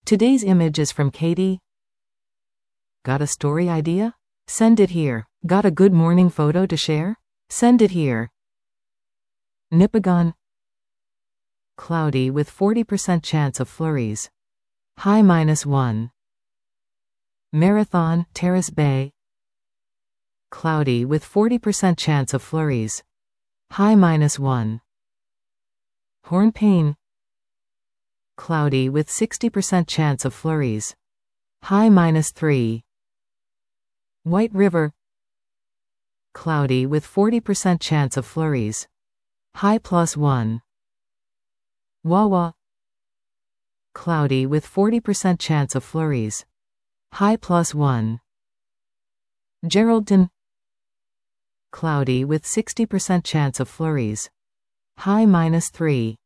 Today's image is from Katie. Got a story idea? Send it here. Got a good morning photo to share? Send it here. Nipigon. Cloudy with 40% chance of flurries. High -1. Marathon, Terrace Bay. Cloudy with 40% chance of flurries. High -1. Hornpain. Cloudy with 60% chance of flurries. High -3. White River. Cloudy with 40% chance of flurries. High +1. Wawa. Cloudy with 40% chance of flurries. High +1. Geraldton. Cloudy with 60% chance of flurries. High -3.